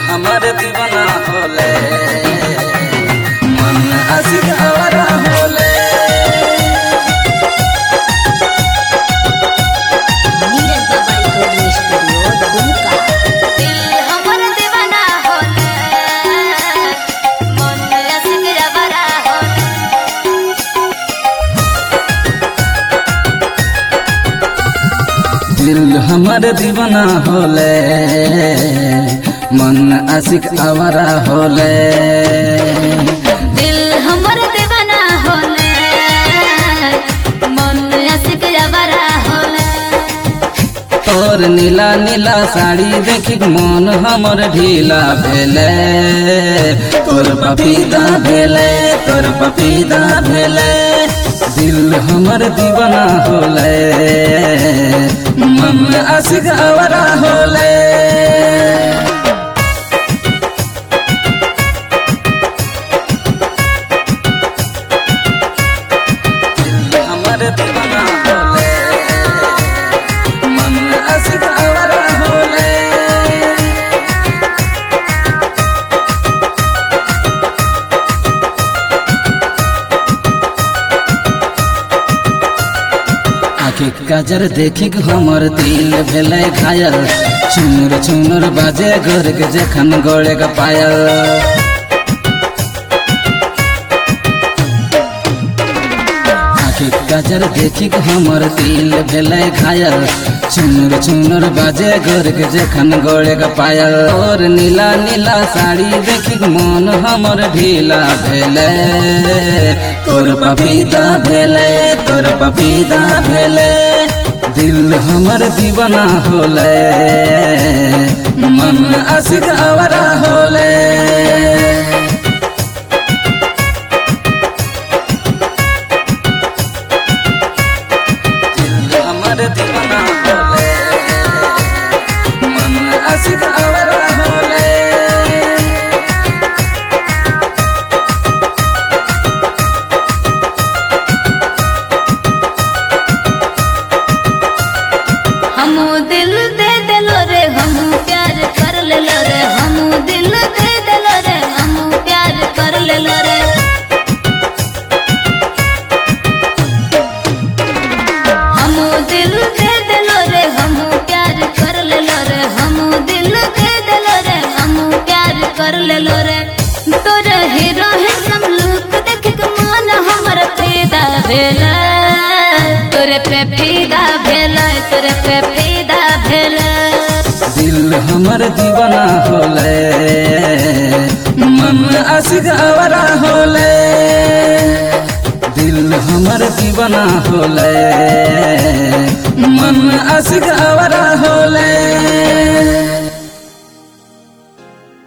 हमारे दीवाना होले मन आशिक आवारा होले। नीरज बाबा रिकॉर्डिंग स्टूडियो दुमका। दिल हमर दीवाना होले मन आशिक आवारा होले। दिल हमारे दीवाना होले मन आशिक आवारा होले। दिल हमर दीवाना होले मन आशिक आवारा होले। और नीला नीला साड़ी देखी मन हमर ढीला भेले। तोर पपीता भेले तोर पपीता भेले। दिल हमर दीवाना होले मन आशिक आवारा होले। दिल हमर दीवाना होले मन आशिक आवारा होले। आँखि काजर देखी हमर दिल भेले घायल। चुनुर चुनुर बाजे घर के जखन गले का पायल। आँखि काजर देखी हमर दिल भेले घायल। चुनुर चुनुर बाजे घर के जखन गले का पायल। और नीला नीला साड़ी देखी मन हमर ढीला भेले। तोर पपीता भेले तोर पपीता भेले। दिल हमर दीवाना होले मन आशिक आवारा होले। दिल हमर दीवाना होले मन आशिक आवारा होले। हमू दिल दे दिलो रे हमू प्यार कर लेलो रे। हमू दिल दे दिलो रे हमू प्यार कर लेलो रे। हमू दिल दे दिलो रे हमू प्यार कर लेलो रे। हमू दिल दे दिलो रे हमू प्यार कर लेलो रे। तोर हीरो है सब लोग देख के मन हमर पैदा भेला। तोरे पे फिदा भेला तोरे पे फिदा भेला। दिल हमर दीवाना होले मन आशिक आवारा होले। दिल हमर दीवाना होले मन आशिक आवारा होले।